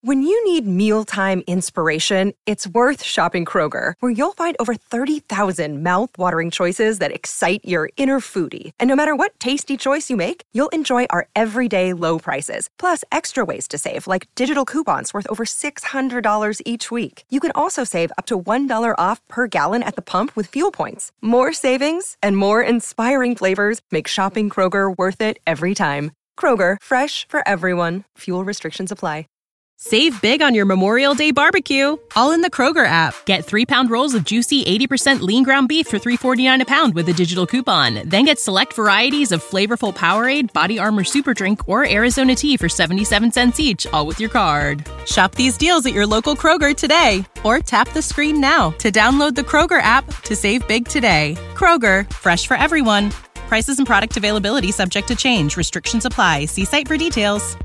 When you need mealtime inspiration, it's worth shopping Kroger, where you'll find over 30,000 mouth-watering choices that excite your inner foodie. And no matter what tasty choice you make, you'll enjoy our everyday low prices, plus extra ways to save, like digital coupons worth over $600 each week. You can also save up to $1 off per gallon at the pump with fuel points. More savings and more inspiring flavors make shopping Kroger worth it every time. Kroger, fresh for everyone. Fuel restrictions apply. Save big on your Memorial Day barbecue, all in the Kroger app. Get 3-pound rolls of juicy 80% lean ground beef for $3.49 a pound with a digital coupon. Then get select varieties of flavorful Powerade, Body Armor Super Drink, or Arizona tea for 77 cents each, all with your card. Shop these deals at your local Kroger today, or tap the screen now to download the Kroger app to save big today. Kroger, fresh for everyone. Prices and product availability subject to change. Restrictions apply. See site for details.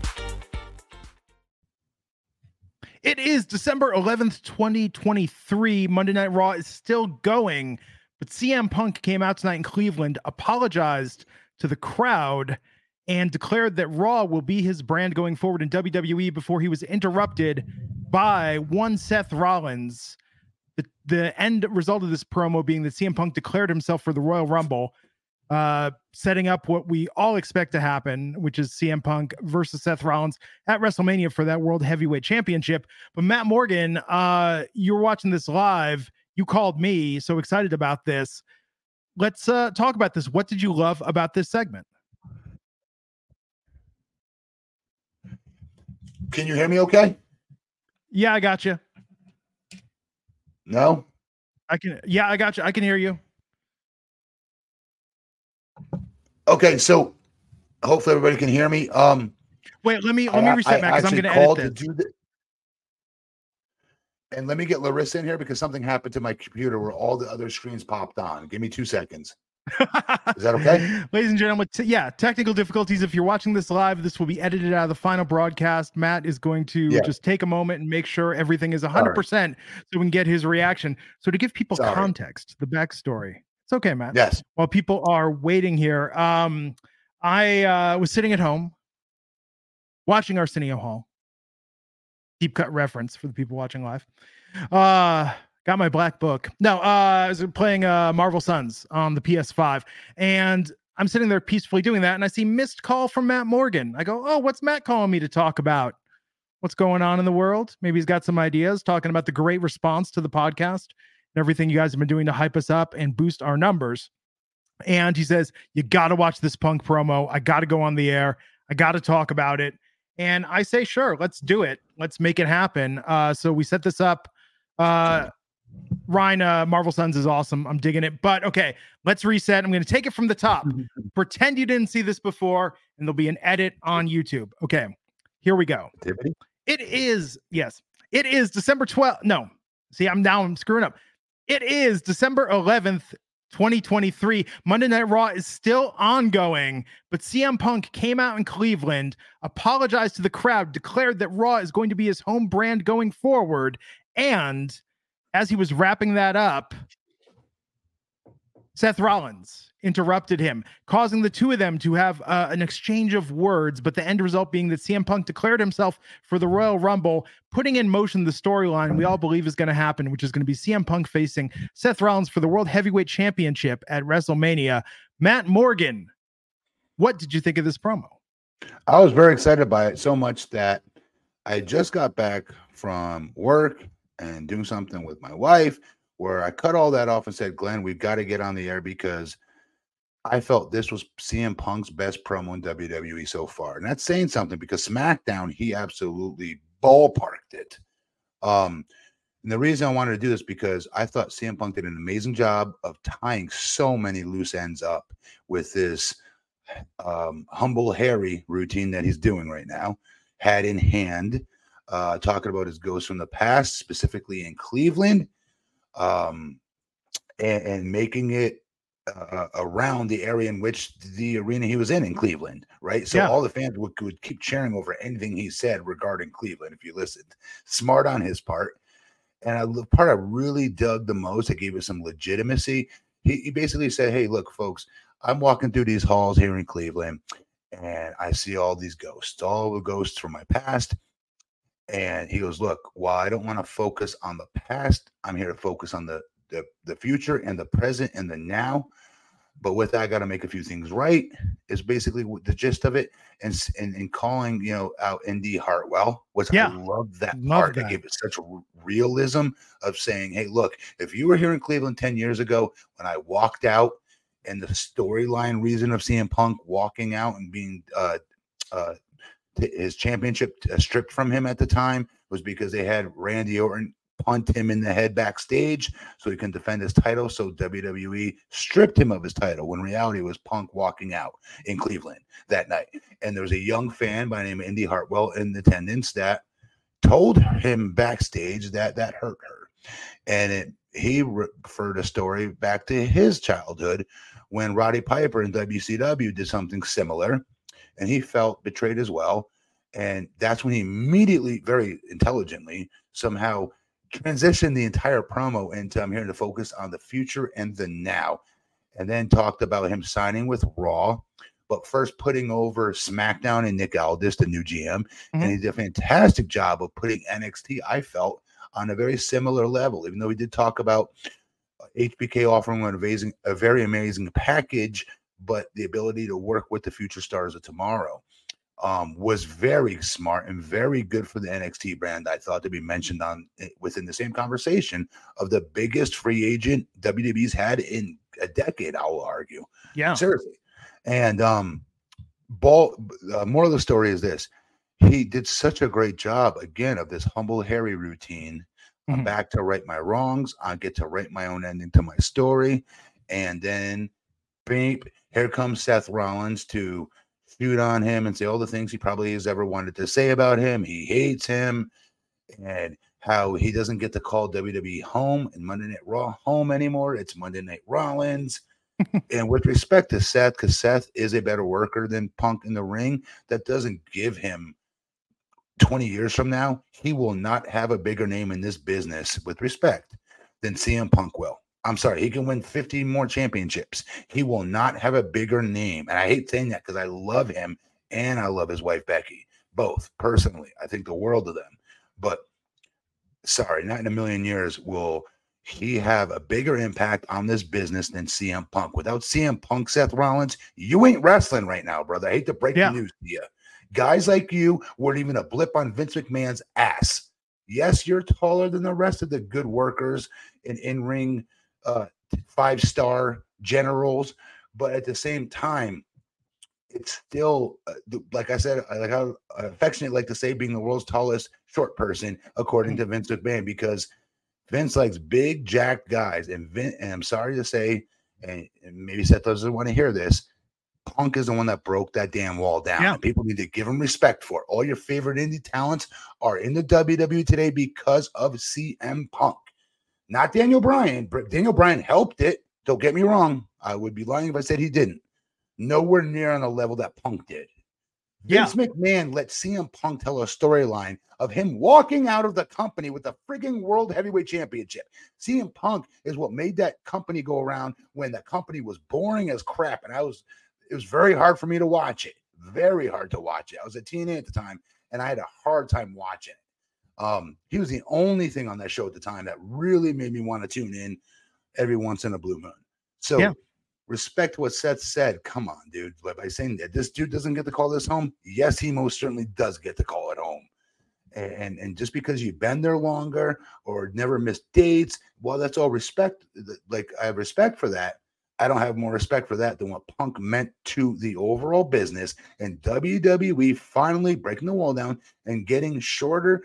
It is December 11th, 2023. Monday Night Raw is still going, but CM Punk came out tonight in Cleveland, apologized to the crowd, and declared that Raw will be his brand going forward in WWE before he was interrupted by one Seth Rollins. The end result of this promo being that CM Punk declared himself for the Royal Rumble, setting up what we all expect to happen, which is CM Punk versus Seth Rollins at WrestleMania for that World Heavyweight Championship. But Matt Morgan, you're watching this live. You called me, so excited about this. Let's talk about this. What did you love about this segment? Can you hear me okay? Yeah, I got you. No? I can. Yeah, I got you. I can hear you. Okay, so hopefully everybody can hear me. Wait, let me reset, Matt, because I'm going to edit this. And let me get Larissa in here because something happened to my computer where all the other screens popped on. Give me 2 seconds. Is that okay? Ladies and gentlemen, technical difficulties. If you're watching this live, this will be edited out of the final broadcast. Matt is going to just take a moment and make sure everything is 100% so we can get his reaction. So to give people context, the backstory. It's okay, Matt. Yes. While people are waiting here, I was sitting at home watching Arsenio Hall. Deep cut reference for the people watching live. Got my black book. No, I was playing Marvel Sons on the PS5, and I'm sitting there peacefully doing that, and I see missed call from Matt Morgan. I go, oh, what's Matt calling me to talk about? What's going on in the world? Maybe he's got some ideas, talking about the great response to the podcast and everything you guys have been doing to hype us up and boost our numbers. And he says, you got to watch this Punk promo. I got to go on the air. I got to talk about it. And I say, sure, let's do it. Let's make it happen. So we set this up. Ryan, Marvel Sons is awesome. I'm digging it. But okay, let's reset. I'm going to take it from the top. Pretend you didn't see this before, and there'll be an edit on YouTube. Okay, here we go. It is December 12th. No, see, I'm screwing up. It is December 11th, 2023. Monday Night Raw is still ongoing, but CM Punk came out in Cleveland, apologized to the crowd, declared that Raw is going to be his home brand going forward, and as he was wrapping that up, Seth Rollins interrupted him, causing the two of them to have an exchange of words, but the end result being that CM Punk declared himself for the Royal Rumble, putting in motion the storyline we all believe is going to happen, which is going to be CM Punk facing Seth Rollins for the World Heavyweight Championship at WrestleMania. Matt Morgan, what did you think of this promo? I was very excited by it, so much that I just got back from work and doing something with my wife where I cut all that off and said, Glenn, we've got to get on the air because I felt this was CM Punk's best promo in WWE so far. And that's saying something because SmackDown, he absolutely ballparked it. And the reason I wanted to do this because I thought CM Punk did an amazing job of tying so many loose ends up with this humble Harry routine that he's doing right now, hat in hand, talking about his ghosts from the past, specifically in Cleveland, and making it around the area in which the arena he was in Cleveland, right? So all the fans would keep cheering over anything he said regarding Cleveland if you listened. Smart on his part. And the part I really dug the most, that gave it some legitimacy, he basically said, hey, look, folks, I'm walking through these halls here in Cleveland, and I see all these ghosts, all the ghosts from my past. And he goes, look, while I don't want to focus on the past, I'm here to focus on the future and the present and the now. But with that, I got to make a few things right, is basically the gist of it. And calling, out Indy Hartwell I love that part. They gave it such realism of saying, hey, look, if you were here in Cleveland 10 years ago when I walked out, and the storyline reason of CM Punk walking out and being his championship stripped from him at the time was because they had Randy Orton punt him in the head backstage so he can defend his title. So WWE stripped him of his title when reality was Punk walking out in Cleveland that night. And there was a young fan by the name of Indy Hartwell in attendance that told him backstage that hurt her. And he referred a story back to his childhood when Roddy Piper in WCW did something similar, and he felt betrayed as well. And that's when he immediately, very intelligently, somehow transitioned the entire promo into I'm here to focus on the future and the now, and then talked about him signing with Raw, but first putting over SmackDown and Nick Aldis, the new GM. And he did a fantastic job of putting NXT, I felt, on a very similar level, even though we did talk about HBK offering a very amazing package, but the ability to work with the future stars of tomorrow was very smart and very good for the NXT brand. I thought to be mentioned within the same conversation of the biggest free agent WWE's had in a decade, I will argue. Yeah, seriously. And moral of the story is this: he did such a great job again of this humble Harry routine. I'm back to right my wrongs. I get to write my own ending to my story. And then, beep, here comes Seth Rollins to shoot on him and say all the things he probably has ever wanted to say about him. He hates him, and how he doesn't get to call WWE home and Monday Night Raw home anymore. It's Monday Night Rollins. And with respect to Seth, because Seth is a better worker than Punk in the ring, that doesn't give him 20 years from now, he will not have a bigger name in this business, with respect, than CM Punk will. I'm sorry, he can win 50 more championships. He will not have a bigger name. And I hate saying that because I love him and I love his wife, Becky, both personally. I think the world of them. But sorry, not in a million years will he have a bigger impact on this business than CM Punk. Without CM Punk, Seth Rollins, you ain't wrestling right now, brother. I hate to break the news to you. Guys like you weren't even a blip on Vince McMahon's ass. Yes, you're taller than the rest of the good workers and in-ring 5-star generals, but at the same time, it's still, like I said, like how I affectionately like to say, being the world's tallest short person, according to Vince McMahon, because Vince likes big, jacked guys. And I'm sorry to say, and maybe Seth doesn't want to hear this, Punk is the one that broke that damn wall down. And people need to give him respect for it. All your favorite indie talents are in the WWE today because of CM Punk. Not Daniel Bryan. Daniel Bryan helped it. Don't get me wrong. I would be lying if I said he didn't. Nowhere near on the level that Punk did. Vince McMahon let CM Punk tell a storyline of him walking out of the company with the frigging World Heavyweight Championship. CM Punk is what made that company go around when the company was boring as crap. And it was very hard for me to watch it. Very hard to watch it. I was a teenager at the time, and I had a hard time watching it. He was the only thing on that show at the time that really made me want to tune in every once in a blue moon. So respect what Seth said. Come on, dude. But by saying that this dude doesn't get to call this home, yes, he most certainly does get to call it home. And just because you've been there longer or never missed dates, well, that's all respect. Like, I have respect for that. I don't have more respect for that than what Punk meant to the overall business, and WWE finally breaking the wall down and getting shorter,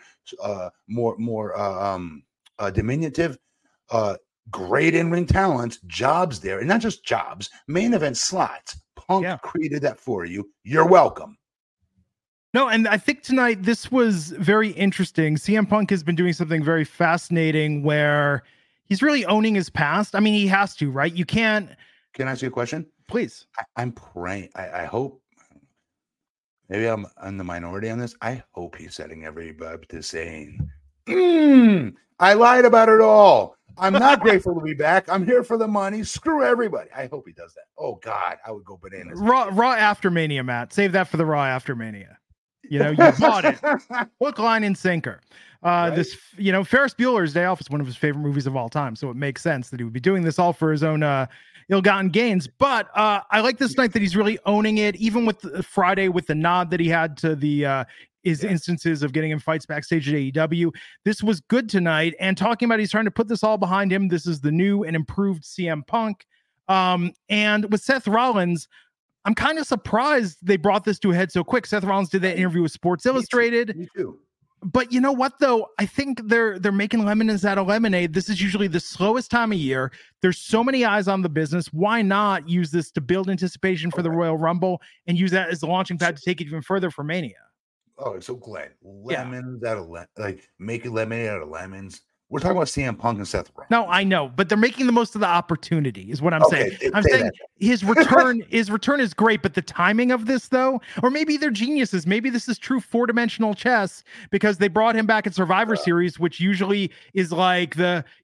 more diminutive, great in-ring talents, jobs there, and not just jobs, main event slots. Punk created that for you. You're welcome. No, and I think tonight this was very interesting. CM Punk has been doing something very fascinating where he's really owning his past. I mean, he has to, right? You can't. Can I ask you a question? Please. I'm praying. I hope, maybe I'm in the minority on this. I hope he's setting everybody up to saying, I lied about it all. I'm not grateful to be back. I'm here for the money. Screw everybody. I hope he does that. Oh, God. I would go bananas. Raw after Mania, Matt. Save that for the Raw after Mania. You know, you bought it. Hook, line, and sinker. Right. This, Ferris Bueller's Day Off is one of his favorite movies of all time, so it makes sense that he would be doing this all for his own ill-gotten gains. But I like this night that he's really owning it, even with Friday, with the nod that he had to the his instances of getting in fights backstage at AEW. This was good tonight, and talking about he's trying to put this all behind him. This is the new and improved CM Punk. And with Seth Rollins, I'm kind of surprised they brought this to a head so quick. Seth Rollins did that interview with Sports Illustrated. Me too. But you know what, though? I think they're making lemons out of lemonade. This is usually the slowest time of year. There's so many eyes on the business. Why not use this to build anticipation for the Royal Rumble and use that as the launching pad to take it even further for Mania? Oh, so glad. Lemons out of making lemonade out of lemons. We're talking about CM Punk and Seth Rollins. No, I know, but they're making the most of the opportunity, is what I'm saying. I'm saying his return is great, but the timing of this, though, or maybe they're geniuses. Maybe this is true 4-dimensional chess because they brought him back at Survivor Series, which usually is like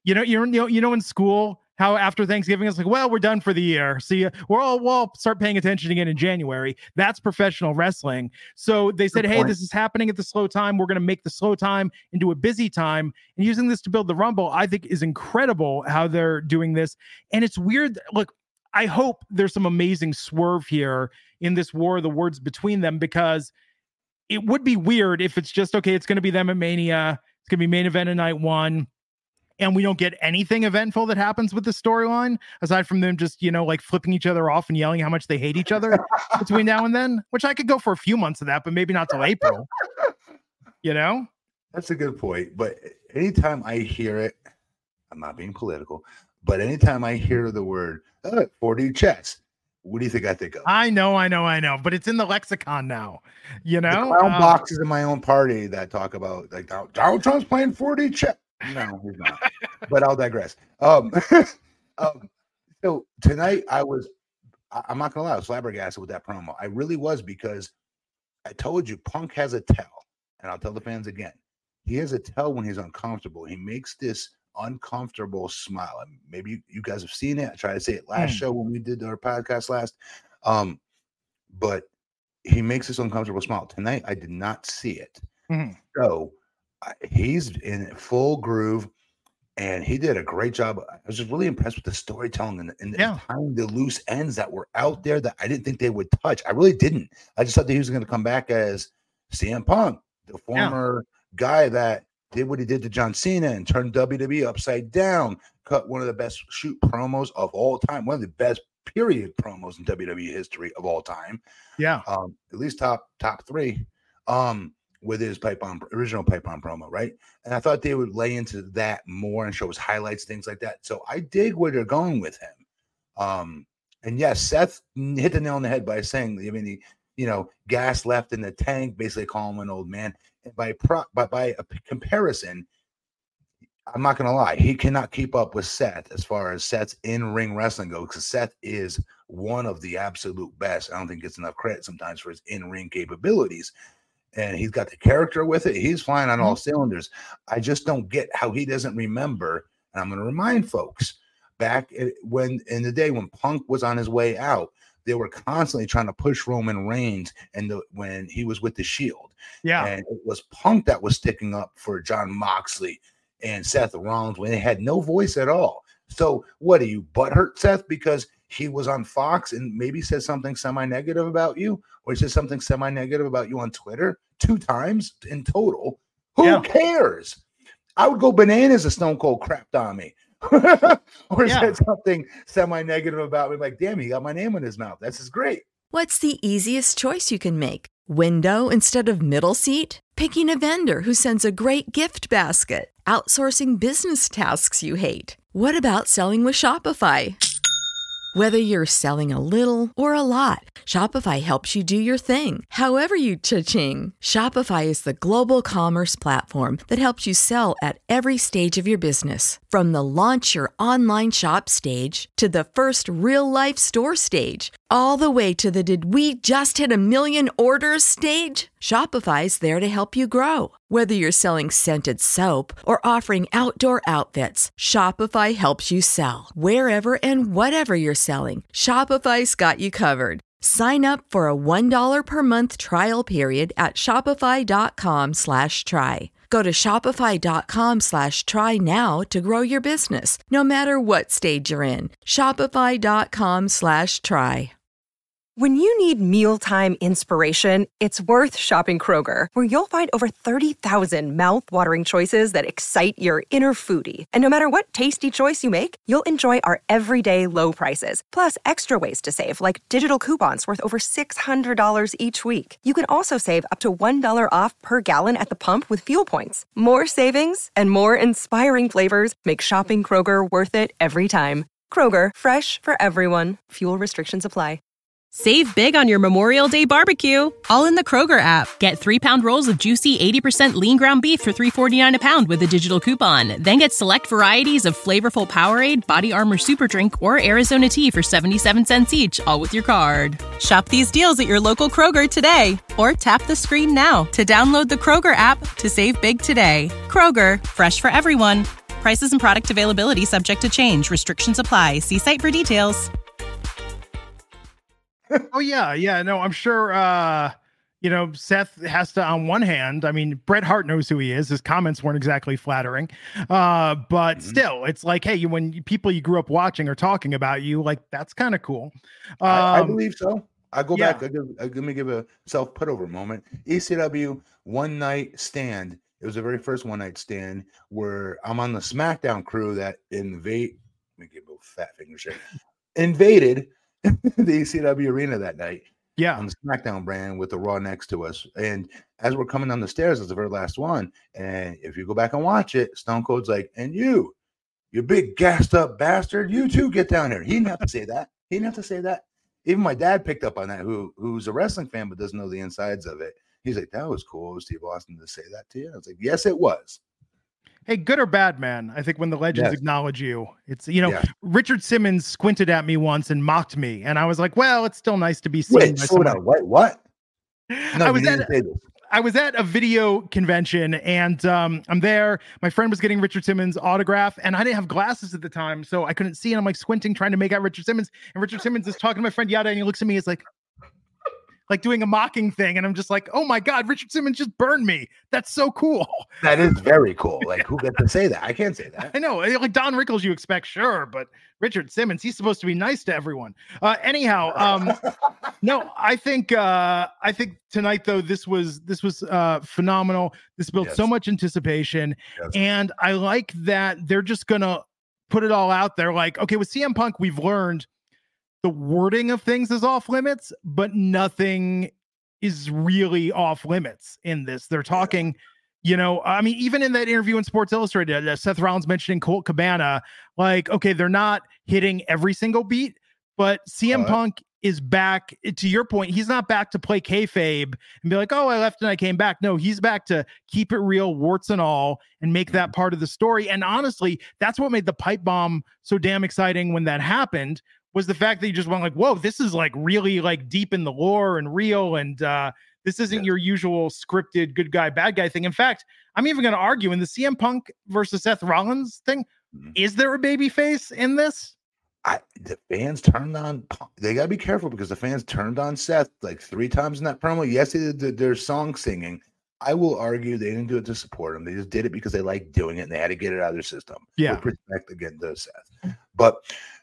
in school, how after Thanksgiving it's like, well, we're done for the year. See, we'll all start paying attention again in January. That's professional wrestling. So they said, hey, this is happening at the slow time. We're going to make the slow time into a busy time. And using this to build the Rumble, I think is incredible how they're doing this. And it's weird. Look, I hope there's some amazing swerve here in this war of the words between them, because it would be weird if it's just, okay, it's going to be them at Mania. It's going to be main event of night one. And we don't get anything eventful that happens with the storyline, aside from them just, flipping each other off and yelling how much they hate each other between now and then, which I could go for a few months of that, but maybe not till April. That's a good point. But anytime I hear it, I'm not being political, but anytime I hear the word 4D chess, what do you think I think of? I know, but it's in the lexicon now, The clown boxes in my own party that talk about like Donald Trump's playing 4D chess. No, he's not. But I'll digress. So tonight I'm not gonna lie, I was flabbergasted with that promo. I really was, because I told you Punk has a tell, and I'll tell the fans again. He has a tell when he's uncomfortable. He makes this uncomfortable smile. I mean, maybe you guys have seen it. I tried to say it last show when we did our podcast last. But he makes this uncomfortable smile. Tonight I did not see it. So he's in full groove, and he did a great job. I was just really impressed with the storytelling and tying the loose ends that were out there that I didn't think they would touch. I really didn't. I just thought that he was going to come back as CM Punk, the former guy that did what he did to John Cena and turned WWE upside down, cut one of the best shoot promos of all time, one of the best period promos in WWE history of all time. Yeah. At least top three. With his original pipe bomb promo, right? And I thought they would lay into that more and show us highlights, things like that. So I dig where they're going with him. And yes, Seth hit the nail on the head by saying, gas left in the tank, basically calling him an old man. And by a comparison, I'm not gonna lie, he cannot keep up with Seth as far as Seth's in-ring wrestling goes, because Seth is one of the absolute best. I don't think he gets enough credit sometimes for his in-ring capabilities. And he's got the character with it. He's flying on all cylinders. I just don't get how he doesn't remember. And I'm going to remind folks, back when in the day when Punk was on his way out, they were constantly trying to push Roman Reigns when he was with the Shield. Yeah. And it was Punk that was sticking up for Jon Moxley and Seth Rollins when they had no voice at all. So what, are you butthurt, Seth, because he was on Fox and maybe said something semi-negative about you, or he said something semi-negative about you on Twitter 2 times in total? Who cares? I would go bananas if Stone Cold crapped on me. Or said something semi-negative about me, like, damn, he got my name in his mouth. This is great. What's the easiest choice you can make? Window instead of middle seat? Picking a vendor who sends a great gift basket? Outsourcing business tasks you hate? What about selling with Shopify? Whether you're selling a little or a lot, Shopify helps you do your thing, however you cha-ching. Shopify is the global commerce platform that helps you sell at every stage of your business. From the launch your online shop stage to the first real-life store stage, all the way to the did we just hit 1 million orders stage. Shopify's there to help you grow. Whether you're selling scented soap or offering outdoor outfits, Shopify helps you sell. Wherever and whatever you're selling, Shopify's got you covered. Sign up for a $1 per month trial period at shopify.com/try. Go to shopify.com/try now to grow your business, no matter what stage you're in. Shopify.com/try. When you need mealtime inspiration, it's worth shopping Kroger, where you'll find over 30,000 mouth-watering choices that excite your inner foodie. And no matter what tasty choice you make, you'll enjoy our everyday low prices, plus extra ways to save, like digital coupons worth over $600 each week. You can also save up to $1 off per gallon at the pump with fuel points. More savings and more inspiring flavors make shopping Kroger worth it every time. Kroger, fresh for everyone. Fuel restrictions apply. Save big on your Memorial Day barbecue, all in the Kroger app. Get 3-pound rolls of juicy 80% lean ground beef for $3.49 a pound with a digital coupon. Then get select varieties of flavorful Powerade, Body Armor Super Drink, or Arizona tea for 77 cents each, all with your card. Shop these deals at your local Kroger today, or tap the screen now to download the Kroger app to save big today. Kroger, fresh for everyone. Prices and product availability subject to change. Restrictions apply. See site for details. Oh yeah. No, I'm sure. Seth has to. On one hand, I mean, Bret Hart knows who he is. His comments weren't exactly flattering, but still, it's like, hey, when people you grew up watching are talking about you, like that's kind of cool. I believe so. I go back. Let me give a self put over moment. ECW one night stand. It was the very first one night stand where I'm on the SmackDown crew that invaded the ECW arena that night. Yeah, on the SmackDown brand with the Raw next to us. And as we're coming down the stairs, it's the very last one. And if you go back and watch it, Stone Cold's like, and you big gassed up bastard, you too get down here. He didn't have to say that. Even my dad picked up on that, who's a wrestling fan but doesn't know the insides of it. He's like, that was cool of Steve Austin to say that to you. I was like, yes, it was. Hey, good or bad, man. I think when the legends acknowledge you, it's, Richard Simmons squinted at me once and mocked me. And I was like, well, it's still nice to be seen. Wait, slow down. What? No, I was at a video convention and I'm there. My friend was getting Richard Simmons' autograph and I didn't have glasses at the time, so I couldn't see. And I'm like squinting, trying to make out Richard Simmons. And Richard Simmons is talking to my friend Yada, and he looks at me, he's like doing a mocking thing. And I'm just like, oh my God, Richard Simmons just burned me. That's so cool. That is very cool. Like, who gets to say that? I can't say that. I know, like Don Rickles, you expect, sure, but Richard Simmons, he's supposed to be nice to everyone. No, I think tonight though, this was phenomenal. This built so much anticipation. Yes. And I like that they're just gonna put it all out there. Like, okay, with CM Punk, we've learned the wording of things is off limits, but nothing is really off limits in this. They're talking, even in that interview in Sports Illustrated, Seth Rollins mentioning Colt Cabana, like, okay, they're not hitting every single beat, but CM Punk is back. To your point, he's not back to play kayfabe and be like, oh, I left and I came back. No, he's back to keep it real, warts and all, and make that part of the story. And honestly, that's what made the pipe bomb so damn exciting when that happened, was the fact that you just went like, whoa, this is like really like deep in the lore and real. And this isn't your usual scripted good guy, bad guy thing. In fact, I'm even going to argue in the CM Punk versus Seth Rollins thing, is there a baby face in this? The fans turned on Punk. They got to be careful because the fans turned on Seth like 3 times in that promo. Yes, they did their song singing. I will argue they didn't do it to support him. They just did it because they liked doing it and they had to get it out of their system. Yeah. With respect again to Seth. But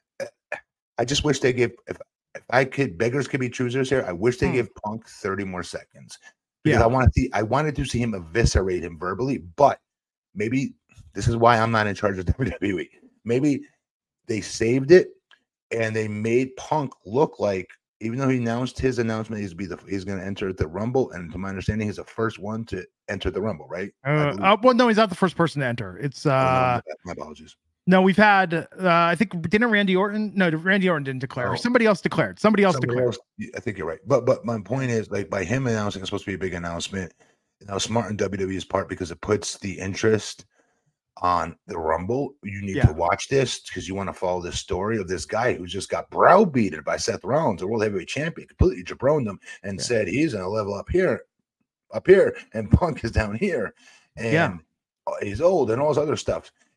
I just wish they gave, if beggars could be choosers here, I wish they gave Punk 30 more seconds. Because I wanted to see him eviscerate him verbally, but maybe this is why I'm not in charge of WWE. Maybe they saved it and they made Punk look like, even though he announced his announcement, he's going to enter the Rumble, and to my understanding, he's the first one to enter the Rumble, right? Well, no, he's not the first person to enter. It's my apologies. No, we've had, I think, didn't Randy Orton? No, Randy Orton didn't declare. Somebody else declared. Somebody else declared. I think you're right. But my point is, like, by him announcing, it's supposed to be a big announcement. Smart on WWE's part because it puts the interest on the Rumble. You need to watch this because you want to follow this story of this guy who just got browbeaten by Seth Rollins, the World Heavyweight Champion, completely jabroned him and said he's going to level up here, and Punk is down here, and he's old and all this other stuff.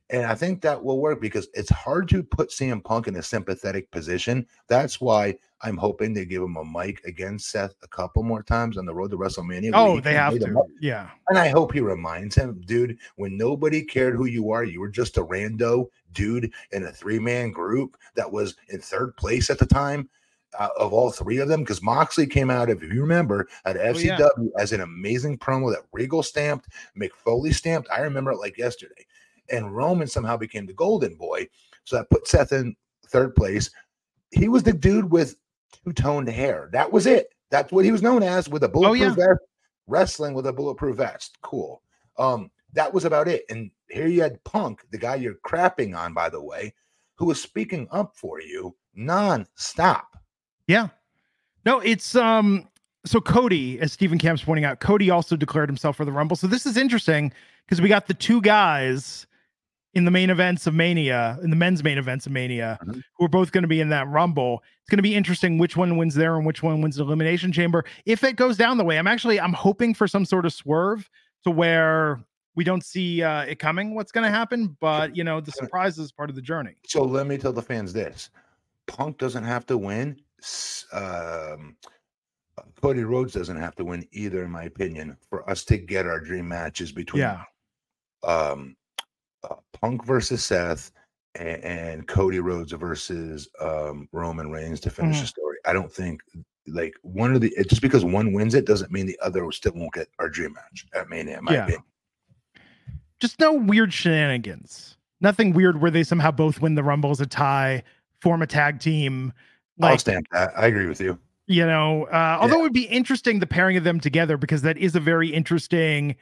And I think that will work because it's hard to put CM Punk in a sympathetic position. That's why I'm hoping they give him a mic against Seth a couple more times on the road to WrestleMania. Oh, they have to. Yeah. And I hope he reminds him, dude, when nobody cared who you are, you were just a rando dude in a 3-man group that was in 3rd place at the time of all 3 of them. Because Moxley came out, if you remember, at FCW as an amazing promo that Regal stamped, Mick Foley stamped. I remember it like yesterday. And Roman somehow became the golden boy. So that put Seth in 3rd place. He was the dude with 2-toned hair. That was it. That's what he was known as, with a bulletproof vest, wrestling with a bulletproof vest. Cool. That was about it. And here you had Punk, the guy you're crapping on, by the way, who was speaking up for you non-stop. Yeah. No, it's so Cody, as Stephen Camp's pointing out, Cody also declared himself for the Rumble. So this is interesting because we got the 2 guys in the main events of Mania, in the men's main events of Mania, who are both going to be in that Rumble. It's going to be interesting which one wins there and which one wins the Elimination Chamber. If it goes down the way, I'm hoping for some sort of swerve to where we don't see it coming, what's going to happen. But, the surprise is part of the journey. So let me tell the fans this. Punk doesn't have to win. Cody Rhodes doesn't have to win either, in my opinion, for us to get our dream matches between Punk versus Seth and Cody Rhodes versus Roman Reigns to finish the story. I don't think like one of the just because one wins it doesn't mean the other still won't get our dream match at Mania, in my opinion. Just no weird shenanigans. Nothing weird where they somehow both win the Rumble as a tie, form a tag team. I'll stamp that. I agree with you. Although it would be interesting the pairing of them together, because that is a very interesting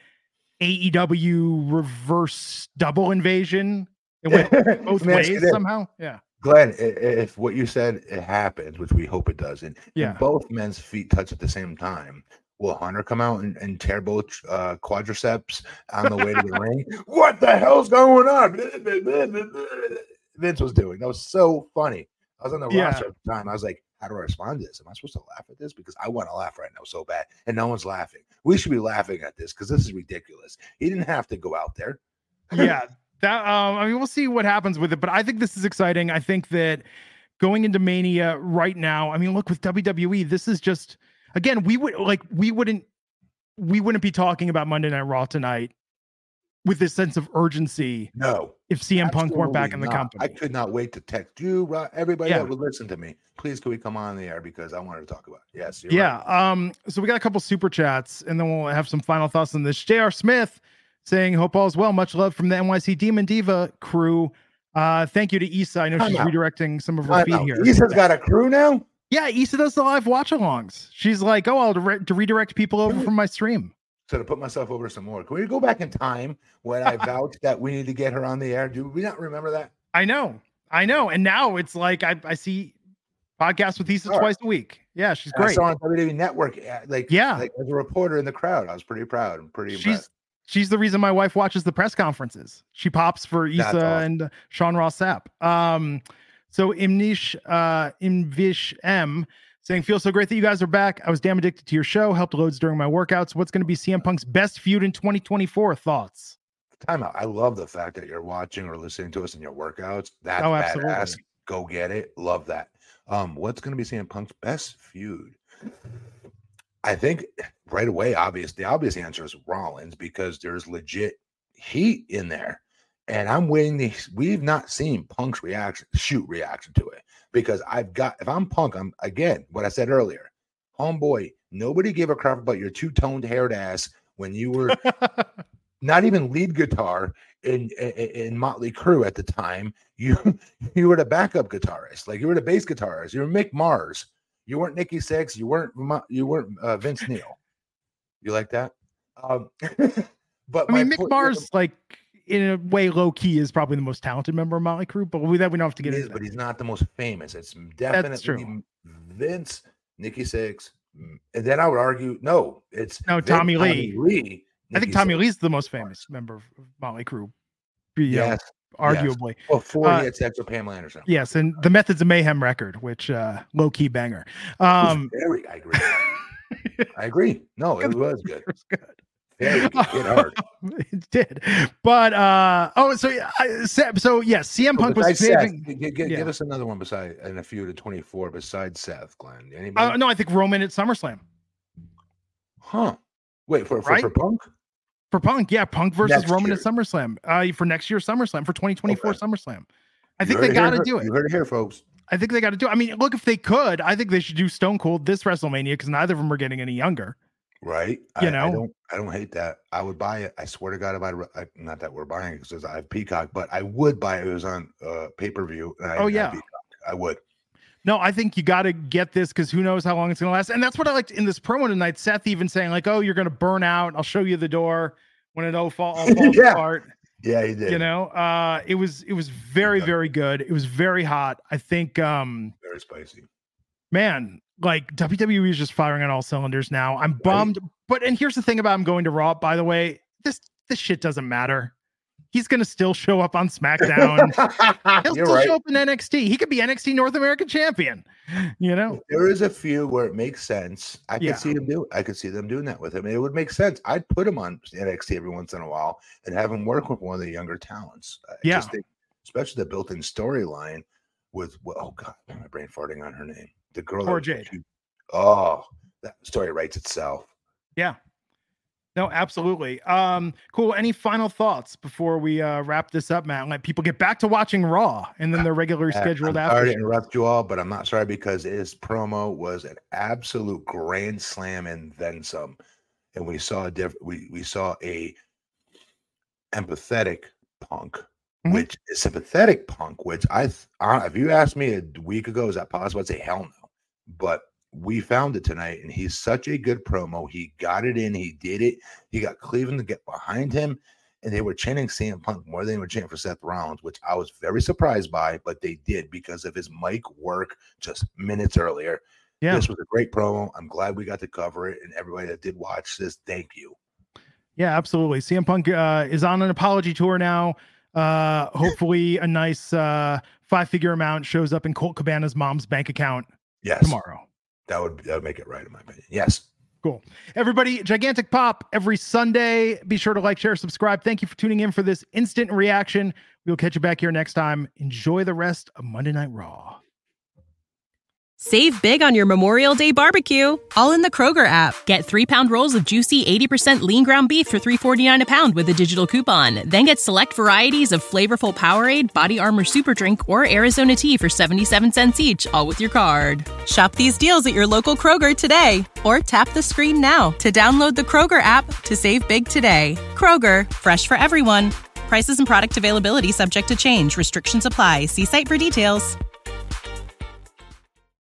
AEW reverse double invasion. It went both ways somehow. Yeah. Glenn, if what you said it happens, which we hope it doesn't, and both men's feet touch at the same time, will Hunter come out and tear both quadriceps on the way to the ring? What the hell's going on? Vince was doing. That was so funny. I was on the roster at the time. I was like, how do I respond to this? Am I supposed to laugh at this? Because I want to laugh right now so bad, and no one's laughing. We should be laughing at this because this is ridiculous. He didn't have to go out there. We'll see what happens with it, but I think this is exciting. I think that going into Mania right now, look, with WWE, this is just, again, we wouldn't be talking about Monday Night Raw tonight with this sense of urgency. No, if CM Punk weren't back in the company. I could not wait to text you, everybody that would listen to me. Please, can we come on the air because I wanted to talk about it. Yes. Right. So we got a couple super chats, and then we'll have some final thoughts on this. J.R. Smith saying, hope all is well. Much love from the NYC Demon Diva crew. Thank you to Issa. I know she's redirecting some of her feed here. Issa's got a crew now? Yeah, Issa does the live watch-alongs. She's like, I'll redirect people over from my stream. So to put myself over some more, can we go back in time when I vouched that we need to get her on the air? Do we not remember that? I know. And now it's like I see podcasts with Issa twice a week. Yeah, she's great. I saw on WWE Network, like as a reporter in the crowd. I was pretty proud and pretty impressed. She's the reason my wife watches the press conferences. She pops for Issa and Sean Ross Sapp. So Imvish M saying, feels so great that you guys are back. I was damn addicted to your show, helped loads during my workouts. What's going to be CM Punk's best feud in 2024? Thoughts? Time out. I love the fact that you're watching or listening to us in your workouts. That's absolutely badass. Go get it. Love that. What's going to be CM Punk's best feud? I think right away, the obvious answer is Rollins, because there's legit heat in there. And I'm waiting. We've not seen Punk's reaction to it, because if I'm Punk, I'm, again, what I said earlier, homeboy, nobody gave a crap about your 2-toned haired ass when you were not even lead guitar in Motley Crue at the time. You were the backup guitarist, like you were the bass guitarist. You were Mick Mars. You weren't Nikki Sixx. You weren't Vince Neil. You like that? But Mick Mars, like, in a way, low key, is probably the most talented member of Motley Crue. But we don't have to get into that. But he's not the most famous. It's definitely Vince, Nikki Sixx, and then I would argue Tommy Lee. I think Tommy Lee's the most famous member of Motley Crue. Yes. Arguably. Well, 40 at Sex with Pamela Anderson. Yes, and the Methods of Mayhem record, which low-key banger. I agree. I agree. No, it was good. It was good. It hard. It did. But CM Punk was saving. Give us another one beside in a feud of 24 besides Seth, Glenn. Anybody? No, I think Roman at SummerSlam. Huh. Wait, for Punk? For Punk, yeah. Punk versus Next Roman year. at SummerSlam. For next year's SummerSlam, for 2024 SummerSlam. I think You they got to do it. You heard it here, folks. I think they got to do it. I mean, look, if they could, I think they should do Stone Cold this WrestleMania because neither of them are getting any younger. Right. You I don't hate that. I would buy it. I swear to God, not that we're buying it because I have Peacock, but I would buy it. It was on pay-per-view. I would. No, I think you got to get this because who knows how long it's going to last. And that's what I liked in this promo tonight. Seth even saying like, "Oh, you're going to burn out. I'll show you the door when it all falls apart." Yeah, he did. You know, it was very, very good. It was very hot. I think very spicy. Man, like WWE is just firing on all cylinders now. I'm bummed. But and here's the thing about him going to Raw, by the way, this shit doesn't matter. He's gonna still show up on SmackDown. He'll still show up in NXT. He could be NXT North American champion. You know, there is a few where it makes sense. I could see him do it. I could see them doing that with him. It would make sense. I'd put him on NXT every once in a while and have him work with one of the younger talents. I just think, especially the built-in storyline with oh god, my brain farting on her name. The girl, Poor Jade. That story writes itself. Yeah. No, absolutely. Cool. Any final thoughts before we wrap this up, Matt? Let people get back to watching Raw and then their regularly scheduled after. Sorry to interrupt you all, but I'm not sorry because his promo was an absolute grand slam and then some. And we saw a empathetic Punk, which is sympathetic Punk, which if you asked me a week ago, is that possible? I'd say hell no. But we found it tonight, and he's such a good promo. He got it in. He did it. He got Cleveland to get behind him, and they were chanting CM Punk more than they were chanting for Seth Rollins, which I was very surprised by, but they did because of his mic work just minutes earlier. Yeah. This was a great promo. I'm glad we got to cover it, and everybody that did watch this, thank you. Yeah, absolutely. CM Punk is on an apology tour now. Hopefully a nice 5-figure amount shows up in Colt Cabana's mom's bank account tomorrow. That would make it right, in my opinion. Yes. Cool. Everybody, Gigantic Pop every Sunday. Be sure to like, share, subscribe. Thank you for tuning in for this instant reaction. We'll catch you back here next time. Enjoy the rest of Monday Night Raw. Save big on your Memorial Day barbecue, all in the Kroger app. Get 3-pound rolls of juicy 80% lean ground beef for $3.49 a pound with a digital coupon. Then get select varieties of flavorful Powerade, Body Armor Super Drink, or Arizona tea for 77 cents each, all with your card. Shop these deals at your local Kroger today, or tap the screen now to download the Kroger app to save big today. Kroger, fresh for everyone. Prices and product availability subject to change. Restrictions apply. See site for details.